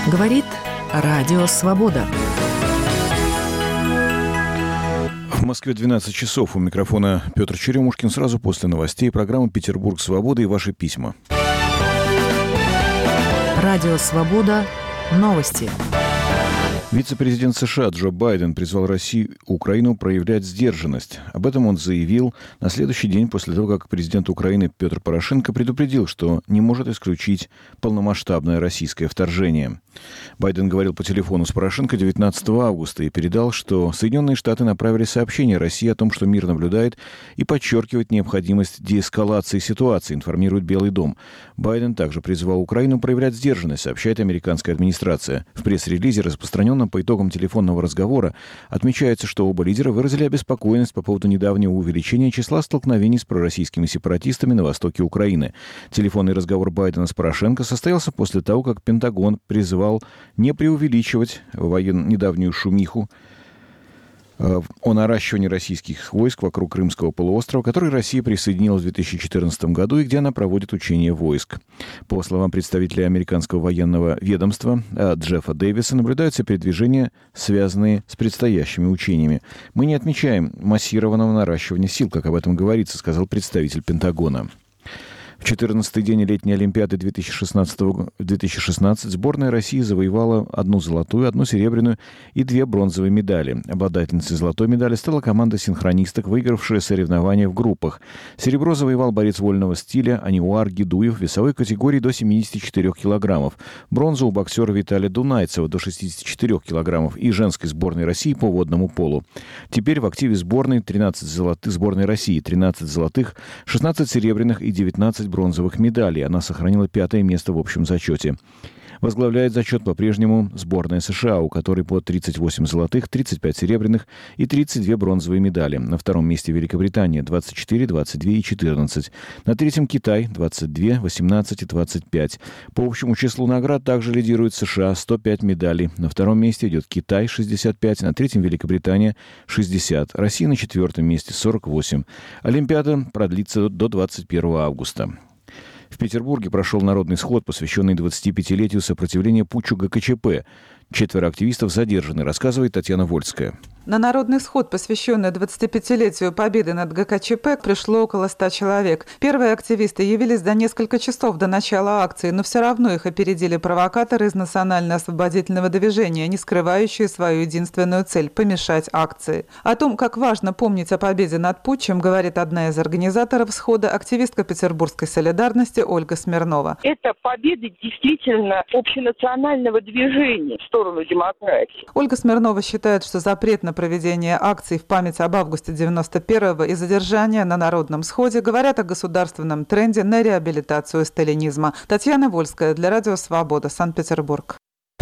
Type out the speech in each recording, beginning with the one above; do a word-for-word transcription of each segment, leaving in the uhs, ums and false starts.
Говорит Радио Свобода. В Москве двенадцать часов. У микрофона Петр Черемушкин. Сразу после новостей программы «Петербург. Свобода» и ваши письма. Радио Свобода. Новости. Вице-президент США Джо Байден призвал Россию и Украину проявлять сдержанность. Об этом он заявил на следующий день после того, как президент Украины Петр Порошенко предупредил, что не может исключить полномасштабное российское вторжение. Байден говорил по телефону с Порошенко девятнадцатого августа и передал, что Соединенные Штаты направили сообщение России о том, что мир наблюдает, и подчеркивает необходимость деэскалации ситуации, информирует Белый дом. Байден также призвал Украину проявлять сдержанность, сообщает американская администрация. В пресс-релизе, распространенном по итогам телефонного разговора, отмечается, что оба лидера выразили обеспокоенность по поводу недавнего увеличения числа столкновений с пророссийскими сепаратистами на востоке Украины. Телефонный разговор Байдена с Порошенко состоялся после того, как Пентагон призывал не преувеличивать воен... недавнюю шумиху о наращивании российских войск вокруг Крымского полуострова, который Россия присоединила в две тысячи четырнадцатом году и где она проводит учения войск. По словам представителя американского военного ведомства Джеффа Дэвиса, наблюдаются передвижения, связанные с предстоящими учениями. «Мы не отмечаем массированного наращивания сил, как об этом говорится», сказал представитель Пентагона. В четырнадцатый день летней Олимпиады две тысячи шестнадцатого, две тысячи шестнадцать сборная России завоевала одну золотую, одну серебряную и две бронзовые медали. Обладательницей золотой медали стала команда синхронисток, выигравшая соревнования в группах. Серебро завоевал борец вольного стиля Аниуар Гидуев в весовой категории до семидесяти четырёх килограммов. Бронзу у боксера Виталия Дунайцева до шестидесяти четырёх килограммов и женской сборной России по водному полу. Теперь в активе сборной тринадцать золотых, сборной России тринадцать золотых, шестнадцать серебряных и девятнадцать бронзовых медалей. Она сохранила пятое место в общем зачете. Возглавляет зачет по-прежнему сборная США, у которой по тридцать восемь золотых, тридцать пять серебряных и тридцать две бронзовые медали. На втором месте Великобритания двадцать четыре, двадцать два и четырнадцать. На третьем Китай двадцать два, восемнадцать и двадцать пять. По общему числу наград также лидирует США сто пять медалей. На втором месте идет Китай шестьдесят пять, на третьем Великобритания шестьдесят. Россия на четвертом месте сорок восемь. Олимпиада продлится до двадцать первого августа. В Петербурге прошел народный сход, посвященный двадцатипятилетию сопротивления путчу ГКЧП. Четверо активистов задержаны, рассказывает Татьяна Вольская. На народный сход, посвященный двадцатипятилетию победы над ГКЧП, пришло около ста человек. Первые активисты явились за несколько часов до начала акции, но все равно их опередили провокаторы из национально-освободительного движения, не скрывающие свою единственную цель – помешать акции. О том, как важно помнить о победе над путчем, говорит одна из организаторов схода, активистка петербургской солидарности Ольга Смирнова. Это победа действительно общенационального движения в сторону демократии. Ольга Смирнова считает, что запрет на проведение акций в память об августе девяносто первого и задержания на народном сходе говорят о государственном тренде на реабилитацию сталинизма. Татьяна Вольская для Радио Свобода, Санкт-Петербург.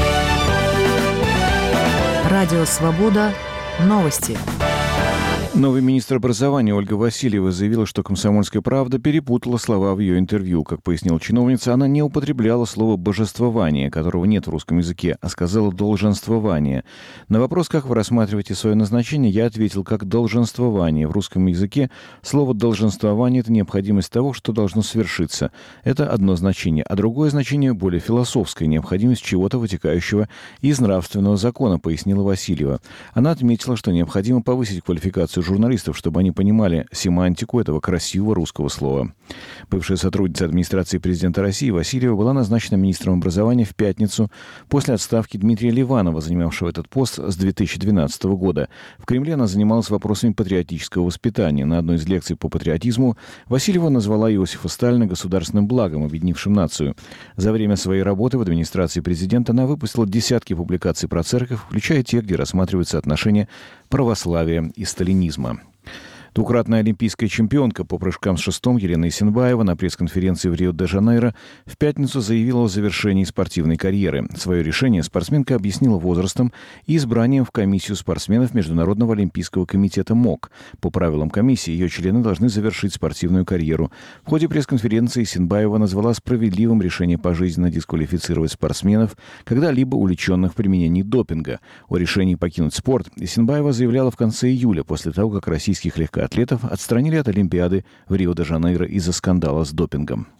Радио Свобода. Новости. Новый министр образования Ольга Васильева заявила, что «Комсомольская правда» перепутала слова в ее интервью. Как пояснила чиновница, она не употребляла слово «божествование», которого нет в русском языке, а сказала «долженствование». На вопрос, как вы рассматриваете свое назначение, я ответил, как «долженствование». В русском языке слово «долженствование» — это необходимость того, что должно свершиться. Это одно значение. А другое значение — более философское, необходимость чего-то, вытекающего из нравственного закона, пояснила Васильева. Она отметила, что необходимо повысить квалификацию журналистов, чтобы они понимали семантику этого красивого русского слова. Бывшая сотрудница администрации президента России Васильева была назначена министром образования в пятницу после отставки Дмитрия Ливанова, занимавшего этот пост с две тысячи двенадцатого года. В Кремле она занималась вопросами патриотического воспитания. На одной из лекций по патриотизму Васильева назвала Иосифа Сталина государственным благом, объединившим нацию. За время своей работы в администрации президента она выпустила десятки публикаций про церковь, включая те, где рассматриваются отношения православия и сталинизма. Двукратная олимпийская чемпионка по прыжкам с шестом Елена Исенбаева на пресс-конференции в Рио-де-Жанейро в пятницу заявила о завершении спортивной карьеры. Свое решение спортсменка объяснила возрастом и избранием в комиссию спортсменов Международного олимпийского комитета МОК. По правилам комиссии ее члены должны завершить спортивную карьеру. В ходе пресс-конференции Исенбаева назвала справедливым решение пожизненно дисквалифицировать спортсменов, когда-либо увлеченных в применении допинга. О решении покинуть спорт Исенбаева заявляла в конце июля, после того, как российских легкоатлетов отстранили от Олимпиады в Рио-де-Жанейро из-за скандала с допингом.